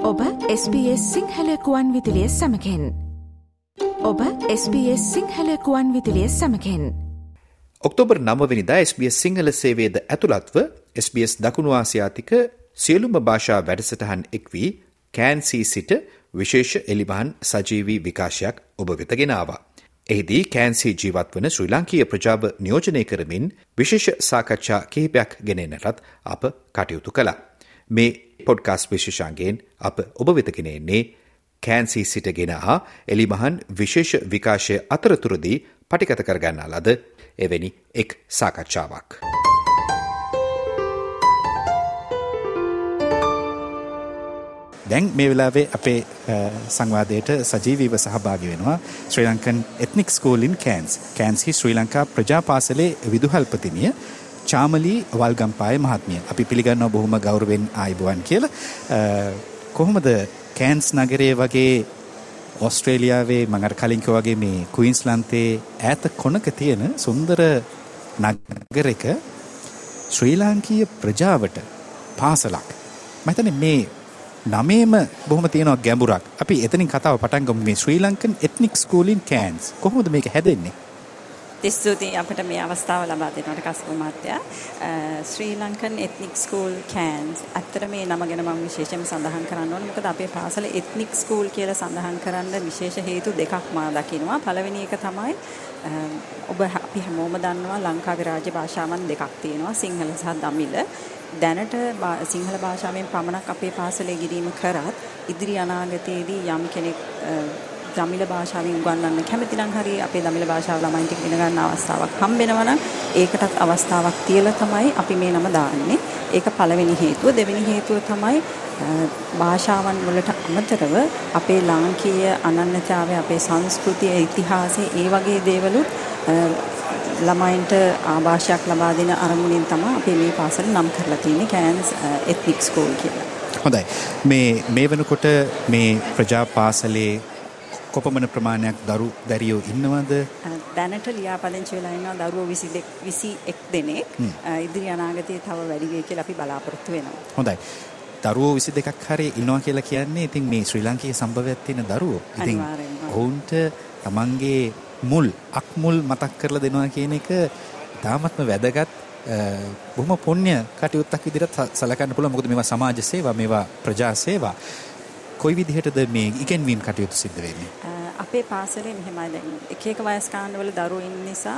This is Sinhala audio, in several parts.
ඔබ SBS සිංහල ගුවන් විදුලිය සමගින්. ඔබ SBS සිංහල ගුවන් විදුලිය සමගින්. ඔක්තෝබර් 9 වෙනිදා SBS සිංහල සේවයේද ඇතුළත්ව SBS දකුණු ආසියාතික සියලුම භාෂා වැඩසටහන් එක් වී කෑන්සී සිට විශේෂ එළිමහන් සජීවී විකාශයක් ඔබ වෙත ගෙන ආවා. එහිදී කෑන්සී ජීවත් වන ශ්‍රී ලාංකීය ප්‍රජාව නියෝජනය කරමින් විශේෂ සාකච්ඡා කිහිපයක් ගෙනෙන්නටත් අප කටයුතු කළා. මේ පොඩ්කාස්ට් විශේෂාංගයෙන් අප ඔබ වෙත ගෙන එන්නේ කෑන්සී සිට ගෙන ආ එළිමහන් විශේෂ විකාශය අතරතුරදී පටිගත කරගන්නා ලද එවැනි එක් සාකච්ඡාවක්. දැන් මේ වෙලාවේ අපේ සංවාදයට සජීවීව සහභාගී වෙනවා Sri Lankan ethnic school in Cairns Sri Lanka ප්‍රජා පාසලේ විදුහල්පතිනිය චාමලී වල්ගම්පාය මහත්මිය. අපි පිළිගන්නවා බොහොම ගෞරවයෙන් ආයුබෝවන් කියලා. කොහොමද කෑන්ස් නගරයේ වගේ ඕස්ට්‍රේලියාවේ මම අර කලින් කිව්වා වගේ මේ ක්වීන්ස්ලන්තේ ඈත කොනක තියෙන සුන්දර නගරයක ශ්‍රී ලාංකීය ප්‍රජාවට පාසලක්. මම හිතන්නේ මේ නමේම බොහොම තියෙනවා ගැඹුරක්. අපි එතනින් කතාව පටන් ගමු. මේ Sri Lankan ethnic school in Cairns කොහොමද මේක හැදෙන්නේ? ස්තුතියි අපිට මේ අවස්ථාව ලබා දෙනවට කස්පු මහත්තයා. Sri Lankan ethnic school Cairns ඇත්තට මේ නම ගැන මම විශේෂයෙන් සඳහන් කරන්න ඕනේ. මොකද අපේ පාසල එත්නික් ස්කූල් කියලා සඳහන් කරන්න විශේෂ හේතු දෙකක් මා දකිනවා. පළවෙනි එක තමයි අපි හැමෝම දන්නවා ලංකාවේ රාජ්‍ය භාෂාවන් දෙකක් තියෙනවා, සිංහල සහ දමිළ. දැනට සිංහල භාෂාවෙන් පමණක් අපේ පාසලේ ඉගෙනීම කරත් ඉදිරි අනාගතයේදී යම් කෙනෙක් දමිළ භාෂාවෙන් උගන්වන්න කැමති නම් හරිය අපේ දමිළ භාෂාව ළමයින්ට ඉගෙන ගන්න අවස්ථාවක් හම්බ වෙනවා නම් ඒකටත් අවස්ථාවක් තියලා තමයි අපි මේ නම දාන්නේ. ඒක පළවෙනි හේතුව. දෙවෙනි හේතුව තමයි භාෂාවන් වලට අමතරව අපේ ලාංකීය අනන්‍යතාවය, අපේ සංස්කෘතිය, ඉතිහාසය, ඒ වගේ දේවලුත් ළමයින්ට ආభాෂයක් ලබා දෙන අරමුණින් තමයි අපි මේ පාසල නම් කරලා තියෙන්නේ කෑන්ස් එත්නික් ස්කූල් කියලා. හොඳයි. මේ වෙනකොට මේ ප්‍රජා පාසලේ කොපමණ ප්‍රමාණයක් දරුවෝ ඉන්නවද? දැනට ලියාපදිංචි වෙලා ඉන්නවා දරුවෝ 21 දෙනෙක්. ඉදිරි අනාගතයේ තව වැඩි වෙයි කියලා අපි බලාපොරොත්තු වෙනවා. හොඳයි. දරුවෝ 22ක් හරිය ඉන්නවා කියලා කියන්නේ ඉතින් මේ ශ්‍රී ලාංකීය සම්භවයක් තියෙන දරුවෝ. ඉතින් ඔවුන්ට තමන්ගේ මුල් මතක් කරලා දෙනවා කියන එක තාමත්ම වැදගත් බොහොම පුණ්‍ය කටයුත්තක් විදිහට සලකන්න පුළුවන්. මොකද මේවා සමාජ සේවා, මේවා ප්‍රජා සේවා. කොයි විදිහටද මේ ඉගෙනීම් කටයුතු සිද්ධ වෙන්නේ? අපේ පාසලේ මෙහෙමයි දැන් එක වයස් කාණ්ඩවල දරුවෝ ඉන්න නිසා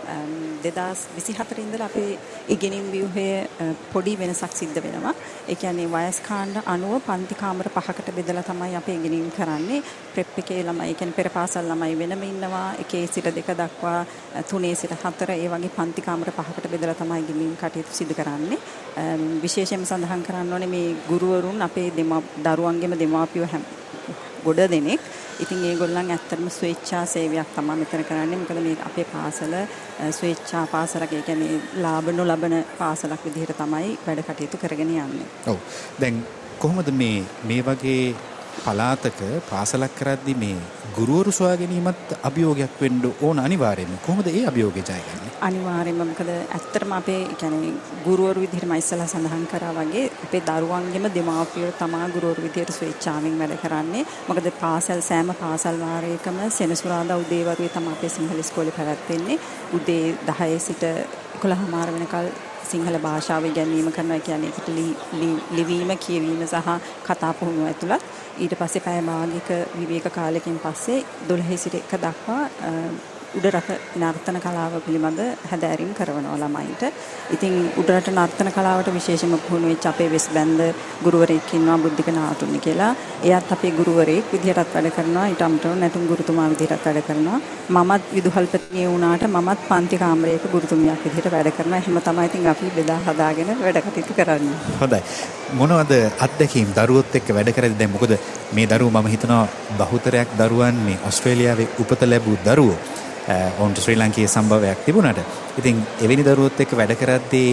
2024 ඉඳලා අපේ ඉගෙනීම් ව්‍යුහය පොඩි වෙනසක් සිද්ධ වෙනවා. ඒ කියන්නේ වයස් කාණ්ඩ 90 පන්ති කාමර 5කට බෙදලා තමයි අපි ඉගෙනීම් කරන්නේ. ප්‍රෙප් එකේ ළමයි, ඒ කියන්නේ පෙර පාසල් ළමයි වෙනම ඉන්නවා. 1 සිට 2 දක්වා 3 සිට 4 ඒ වගේ පන්ති කාමර 5කට බෙදලා තමයි ඉගෙනීම් කටයුතු සිදු කරන්නේ. විශේෂයෙන්ම සඳහන් කරන්න ඕනේ මේ ගුරුවරුන් අපේ දරුවන්ගේම දෙමාපියෝ ගොඩ දෙනෙක්. ඉතින් ඒගොල්ලන් ඇත්තටම ස්වේච්ඡා සේවයක් තමයි මෙතන කරන්නේ. මොකද මේ අපේ පාසල ස්වේච්ඡා පාසලක්, ඒ කියන්නේ ලාභ නොලබන පාසලක් විදිහට තමයි වැඩ කටයුතු කරගෙන යන්නේ. ඔව්. දැන් කොහොමද මේ වගේ පළාතක පාසලක් කරද්දී මේ ගුරුවරු සොයා ගැනීමත් අභියෝගයක් වෙන්න ඕන අනිවාර්යයෙන්ම. කොහොමද ඒ අභියෝගය ජයගන්නේ? අනිවාර්යයෙන්ම මොකද ඇත්තටම අපේ කියන්නේ ගුරුවරු විදිහට මම ඉස්සලා සඳහන් කරා වගේ අපේ දරුවන්ගේම දෙමාපියෝ තමයි ගුරුවරු විදිහට ස්වේච්ඡාවෙන් වැඩ කරන්නේ. මොකද සෑම පාසල් වාරයකම සෙනසුරාදා උදේ වරුවේ තමයි අපේ සිංහල ඉස්කෝලේ පැවැත්වෙන්නේ. උදේ 10 සිට 11:00 වෙනකල් සිංහල භාෂාව ඉගෙනීම කරනවා. කියන්නේ ඒකට ලිවීම, කියවීම සහ කතා පුහුණුව ඇතුළත්. ඊට පස්සේ පැය භාගයක විවේක කාලයකින් පස්සේ 12 සිට 1 දක්වා උඩරට නර්තන කලාව පිළිබඳ හැදෑරීම් කරනවා ළමයින්ට. ඉතින් උඩරට නර්තන කලාවට විශේෂම පුහුණු වෙච්ච අපේ වෙස් බැන්ද ගුරුවරයෙක් ඉන්නවා, බුද්ධික නාටුනි කියලා. එයාත් අපේ ගුරුවරයෙක් විදිහටත් වැඩ කරනවා. ඊට අමතරව නැටුම් ගුරුතුමා විදිහටත් වැඩ කරනවා. මමත් විදුහල්පතිනිය වුණාට මමත් පන්ති කාමරයක ගුරුතුමියක් විදිහට වැඩ කරනවා. එහෙම තමයි ඉතින් අපි බෙදා හදාගෙන වැඩ කටයුතු කරන්නේ. හොඳයි. මොනවද අත්දැකීම් දරුවොත් එක්ක වැඩ කරද්දී? දැන් මොකද මේ දරුවෝ මම හිතනවා බහුතරයක් දරුවන් මේ ඕස්ට්‍රේලියාවේ උපත ලැබූ දරුවෝ. ඔවුන්ට ශ්‍රී ලාංකීය සම්භවයක් තිබුණාට ඉතින් එවැනි දරුවොත් එක්ක වැඩ කරද්දී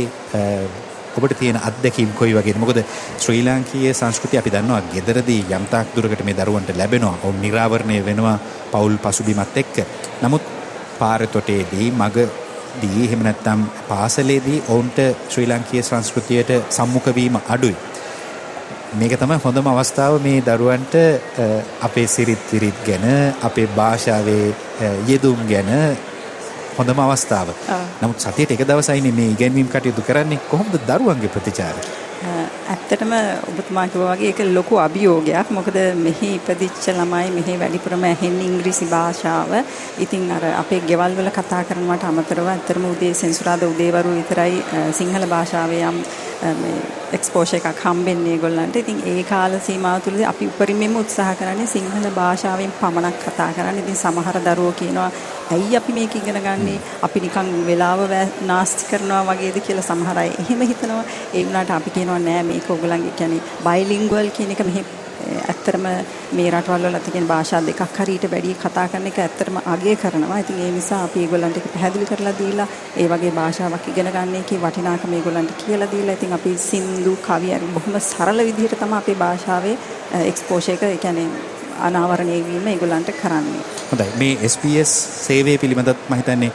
ඔබට තියෙන අත්දැකීම් කොයි වගේද? මොකද ශ්‍රී ලාංකීය සංස්කෘතිය අපි දන්නවා ගෙදරදී යම් තාක් දුරකට මේ දරුවන්ට ලැබෙනවා. ඔවුන් නිරාවරණය වෙනවා පෞල් පසුබිමත් එක්ක. නමුත් පාරතොටේදී මගදී එහෙම නැත්නම් පාසලේදී ඔවුන්ට ශ්‍රී ලාංකීය සංස්කෘතියට සම්මුඛ වීම අඩුයි. මේක තමයි හොඳම අවස්ථාව මේ දරුවන්ට අපේ සිරිත් විරිත් ගැන අපේ භාෂාවේ යෙදුම් ගැන හොඳම අවස්ථාව. නමුත් සතියට එක දවසයිනේ මේ ඉගෙනීම් කටයුතු කරන්නේ. කොහොමද දරුවන්ගේ ප්‍රතිචාරය? ඇත්තටම ඔබතුමා කිව්වා වගේ ඒක ලොකු අභියෝගයක්. මොකද මෙහි ඉපදිච්ච ළමයි මෙහි වැඩිපුරම ඇහෙන්නේ ඉංග්‍රීසි භාෂාව. ඉතින් අර අපේ ගෙවල් වල කතා කරනවට අමතරව ඇත්තටම උදේ සෙන්සුරාදා උදේවරු විතරයි සිංහල භාෂාවේ යම් මේ එක්ස්පෝෂර් එකක් හම්බෙන්නේ ඒගොල්ලන්ට. ඉතින් ඒ කාල සීමාව තුළදී අපි උපරිමයෙන්ම උත්සාහ කරන්නේ සිංහල භාෂාවෙන් පමණක් කතා කරන්න. ඉතින් සමහර දරුවෝ කියනවා ඇයි අපි මේක ඉගෙන ගන්නේ? අපි නිකන් වෙලාව නාස්ති කරනවා වගේද කියලා සමහර අය එහෙම හිතනවා. ඒ වුණාට අපි කියනවා නෑ මේක ඔයගොල්ලන්ගේ කියන්නේ බයිලින්ගුවල් කියන එක මෙහි ඇත්තටම මේ රටවල් වල තියෙන භාෂා දෙකක් හරියට වැඩි කතා කරන එක ඇත්තටම අගය කරනවා. ඉතින් ඒ නිසා අපි ඒගොල්ලන්ට ඒක පැහැදිලි කරලා දීලා ඒ වගේ භාෂාවක් ඉගෙන ගන්න එකේ වටිනාකම ඒගොල්ලන්ට කියලා දීලා ඉතින් අපි සින්දු කවි බොහොම සරල විදිහට තමයි අපේ භාෂාවේ එක්ස්පෝෂර් එක කියන්නේ අනාවරණය වීම ඒගොල්ලන්ට කරන්නේ. හොඳයි. මේ SBS සේවය පිළිබඳව මම හිතන්නේ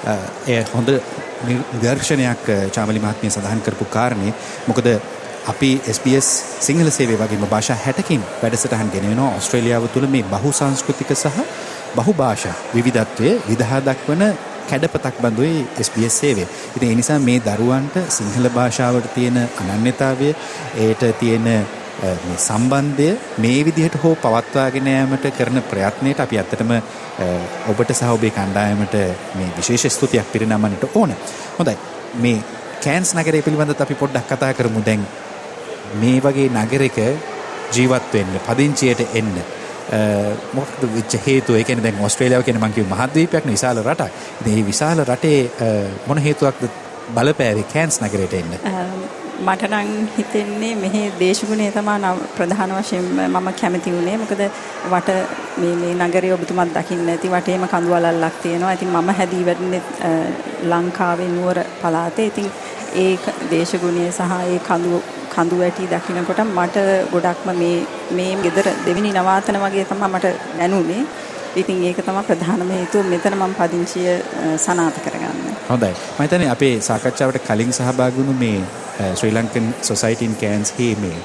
ඒ හොඳ නිදර්ශනයක් චාමලි මහත්මිය සඳහන් කරපු කාරණේ. මොකද අපි SBS සිංහල සේවය වගේම භාෂා 60කින් වැඩසටහන් ගෙනෙනවා ඕස්ට්‍රේලියාව තුළ මේ බහු සංස්කෘතික සහ බහු භාෂා විවිධත්වයේ විදහා දක්වන කැඩපතක් බඳුයි SBS සේවය. ඉතින් ඒ නිසා මේ දරුවන්ට සිංහල භාෂාවට තියෙන අනන්‍යතාවය, ඒට තියෙන මේ සම්බන්ධය මේ විදිහට හෝ පවත්වාගෙන යාමට කරන ප්‍රයත්නයට අපි ඇත්තටම ඔබට සහ ඔබේ කණ්ඩායමට මේ විශේෂ ස්තුතියක් පිරිනමන්නට ඕන. හොඳයි. මේ කෑන්ස් නගරය පිළිබඳව අපි පොඩ්ඩක් කතා කරමු. දැන් මේ වගේ නගරයක ජීවත් වෙන්න, පදිංචියට එන්න මොකක්ද වෙච්ච හේතුව? ඒ කියන්නේ දැන් ඕස්ට්‍රේලියාව කියන්නේ මම කියු මහද්වීපයක් නේ, විශාල රටක්. ඉතින් මේ විශාල රටේ මොන හේතුවක්ද බලපෑවේ කෑන්ස් නගරයට එන්න? මට නම් හිතෙන්නේ මෙහි දේශගුණය තමයි ප්‍රධාන වශයෙන් මම කැමති වුණේ. මොකද වට මේ නගරය ඔබතුමත් දකින්න ඇති වටේම කඳු වලල්ලක් තියෙනවා. ඉතින් මම හැදී වැඩින්නේ ලංකාවේ නුවර පළාතේ. ඉතින් ඒ දේශගුණය සහ ඒ කඳු වැටි දකින්නකොට මට ගොඩක්ම මේ ගෙදර දෙවෙනි නවාතන වගේ තමයි මට දැනුනේ. ඉතින් ඒක තමයි ප්‍රධානම හේතුව මෙතන මම පදිංචිය සනාථ කරගන්න. හොඳයි. මම හිතන්නේ අපේ සාකච්ඡාවට කලින් සහභාගී වුණු මේ Sri Lankan society in Cairns මේ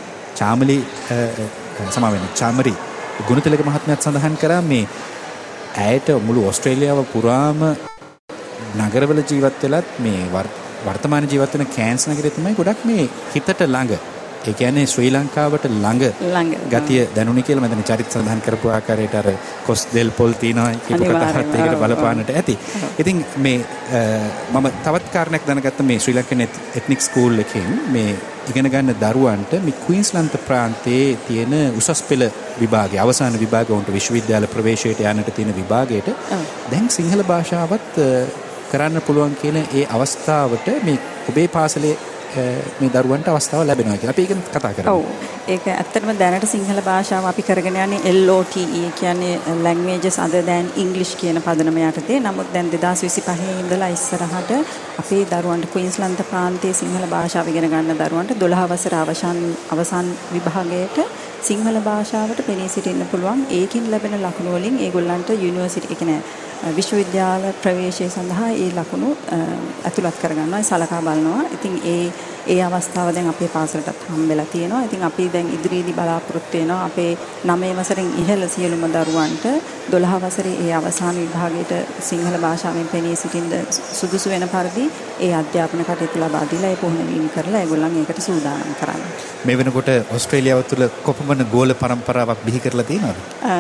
චාමරි ගුණතිලක මහත්මයාත් සඳහන් කරා මේ ඇයට මුළු ඕස්ට්‍රේලියාව පුරාම නගරවල ජීවත් වෙලත් මේ වර්තමාන ජීවත් වෙන කෑන්ස් නගරය තමයි ගොඩක් මේ හිතට ළඟ. ඒ කියන්නේ ශ්‍රී ලංකාවට ළඟ ගතිය දැනුනි කියලා මම චරිත සඳහන් කරපු ආකාරයට අර කොස් දෙල් පොල් තියනවා කියපු කතාවත් ඒකට බලපාන්නට ඇති. ඉතින් මේ මම තවත් කාරණයක් දැනගත්තා මේ ශ්‍රී ලංකන් එත්නික් ස්කූල් එකෙන් මේ ඉගෙන ගන්න දරුවන්ට මේ ක්වීන්ස්ලන්ත ප්‍රාන්තයේ තියෙන උසස් පෙළ විභාගය අවසාන විභාග උන්ට විශ්වවිද්‍යාල ප්‍රවේශයට යන්නට තියෙන විභාගයට දැන් සිංහල භාෂාවත් කරන්න පුළුවන් කියන ඒ අවස්ථාවට මේ ඔබේ පාසලේ මේ දරුවන්ට අවස්ථාව ලැබෙනවා කියලා අපි ඒක කතා කරමු. ඔව්. ඒක ඇත්තටම දැනට සිංහල භාෂාව අපි කරගෙන යන්නේ LOTE කියන්නේ languages other than English කියන පදනම යටතේ. නමුත් දැන් 2025 ඉඳලා ඉස්සරහට අපේ දරුවන්ට ක්වීන්ස්ලන්ත ප්‍රාන්තයේ සිංහල භාෂාව ඉගෙන ගන්න දරුවන්ට 12 වසර අවසන් විභාගයට සිංහල භාෂාවට පෙනී සිටින්න පුළුවන්. ඒකින් ලැබෙන ලකුණු වලින් ඒගොල්ලන්ට යුනිවර්සිටි කියන්නේ විශ්වවිද්‍යාල ප්‍රවේශය සඳහා ඒ ලකුණු ඇතුළත් කරගන්නවා, සලකා බලනවා. ඉතින් ඒ අවස්ථාව දැන් අපේ පාසලටත් හම්බෙලා තියෙනවා. ඉතින් අපි දැන් ඉදිරියේදී බලාපොරොත්තු වෙනවා අපේ 9 වසරෙන් ඉහළ සියලුම දරුවන්ට 12 වසරේ ඒ අවසාන විභාගයට සිංහල භාෂාවෙන් පෙනී සිටින්න සුදුසු වෙන පරිදි ඒ අධ්‍යාපන කටයුතු ලබා දීලා ඒ පුහුණු වීම කරලා ඒගොල්ලන් ඒකට සූදානම් කරන්න. මේ වෙනකොට ඕස්ට්‍රේලියාව තුළ කොපමණ ගෝල පරම්පරාවක් බිහි කරලා තියෙනවද?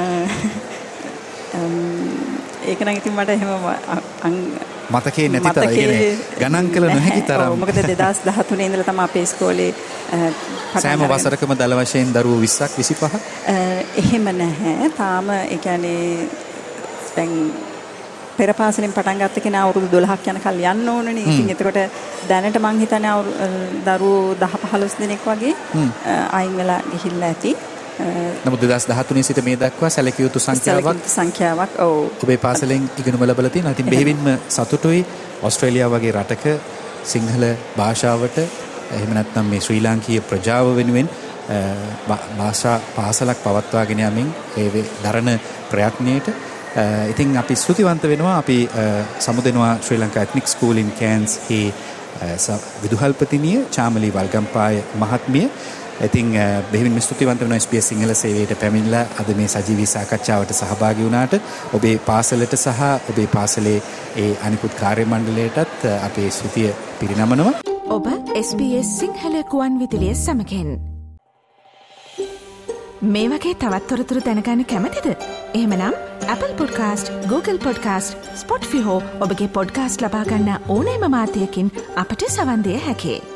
ඒක නම් ඉතින් මට එහෙම මතකේ නැති තරම් ගණන් කළ නොහැකි තරම්. මොකද 2013 ඉඳලා තමයි අපේ ඉස්කෝලේ සෑම වසරකම දල වශයෙන් දරුවෝ 20ක් 25ක් එහෙම නැහැ. තාම ඒ කියන්නේ දැන් පෙර පාසලෙන් පටන් ගත්ත කෙනා අවුරුදු 12ක් යනකල් යන්න ඕනනේ. ඉතින් එතකොට දැනට මං හිතන්නේ දරුවෝ 10-15 දෙනෙක් වගේ අයින් වෙලා ගිහිල්ලා ඇති. නමුත් 2013 සිට මේ දක්වා සැලකිය යුතු සංඛ්‍යාවක් ඔව් ඔබේ පාසලෙන් ඉගෙනුම ලැබලා තියෙනවා. ඉතින් බෙහෙවින්ම සතුටුයි ඕස්ට්‍රේලියාව වගේ රටක සිංහල භාෂාවට එහෙම නැත්නම් මේ ශ්‍රී ලාංකීය ප්‍රජාව වෙනුවෙන් භාෂා පාසලක් පවත්වාගෙන යමින් ඒ දරන ප්‍රයත්නයේට ඉතින් අපි ස්තුතිවන්ත වෙනවා. අපි සමුදෙනවා Sri Lanka ethnic school in Cairns හි විදුහල්පතිනිය චාමලි වල්ගම්පාය මහත්මිය. ඉතින් බෙහෙවින්ම ස්තුතිවන්ත වෙනවා SBS සිංහල සේවයට පැමිණලා අද මේ සජීවී සාකච්ඡාවට සහභාගී වුණාට. ඔබේ පාසලට සහ ඔබේ පාසලේ ඒ අනිකුත් කාර්ය මණ්ඩලයටත් අපේ ස්තුතිය පිරිනමනවා. ඔබ SBS සිංහල ගුවන් විදුලිය සමගින් මේ වගේ තවත් තොරතුරු දැනගන්න කැමතිද? එහෙමනම් Apple Podcast, Google Podcast, Spotify හෝ ඔබගේ පොඩ්කාස්ට් ලබා ගන්න ඕනෑම මාධ්‍යයකින් අපට සවන් දිය හැකියි.